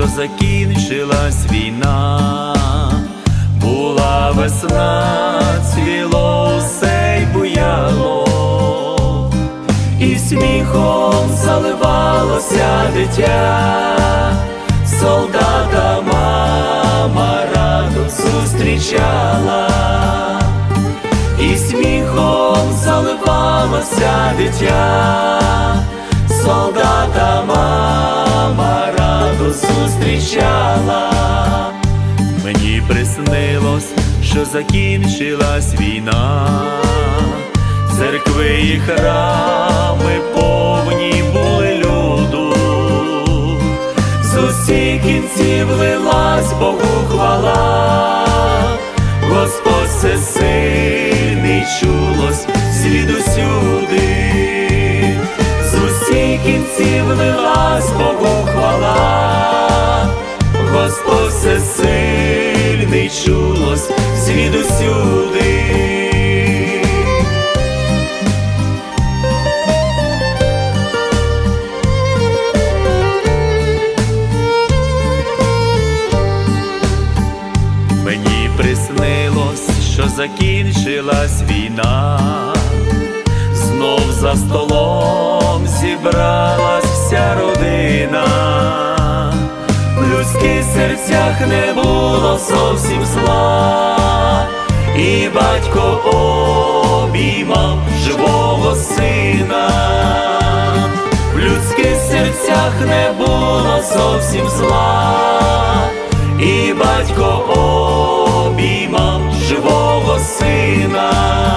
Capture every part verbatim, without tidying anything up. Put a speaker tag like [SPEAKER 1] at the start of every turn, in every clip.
[SPEAKER 1] закінчилась війна. Була весна, цвіло усе й буяло, і сміхом заливалося дитя. Солдата мама радо зустрічала, і сміхом заливалося дитя. Солдата мама радо зустрічала. Мені приснилось, що закінчилась війна. Церкви і храми повні були люду, з усіх кінців лилась Богу хвала. Господь всесильний, чулось звідусюди, з усіх кінців лилась Богу хвала. Господь всесильний, чулось звідусюди. Мені приснилось, що закінчилась війна. Знов за столом зібралась вся родина. В людських серцях не було зовсім зла, і батько обіймав живого сина. В людських серцях не було зовсім зла, і батько обіймав живого сина.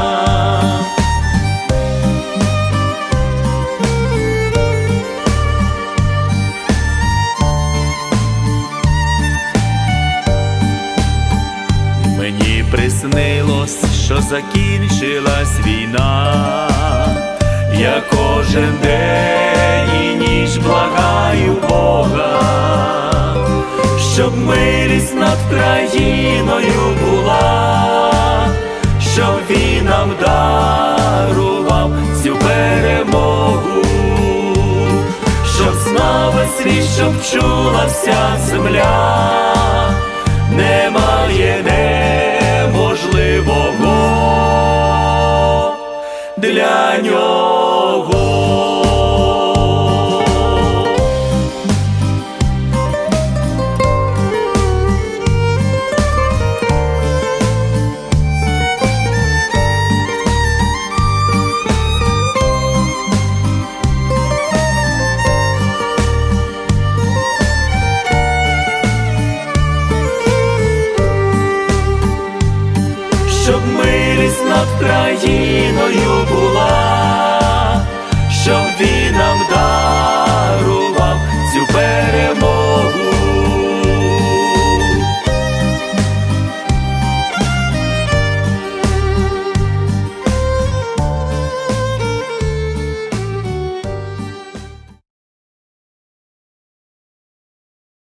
[SPEAKER 1] Мені приснилось, що закінчилась війна. Я кожен день і ніч благаю Бога, щоб милість над країною була, щоб він нам дарував цю перемогу, щоб знав весь світ, щоб чула вся земля. Немає неможливого для нього. Щоб милість над країною була,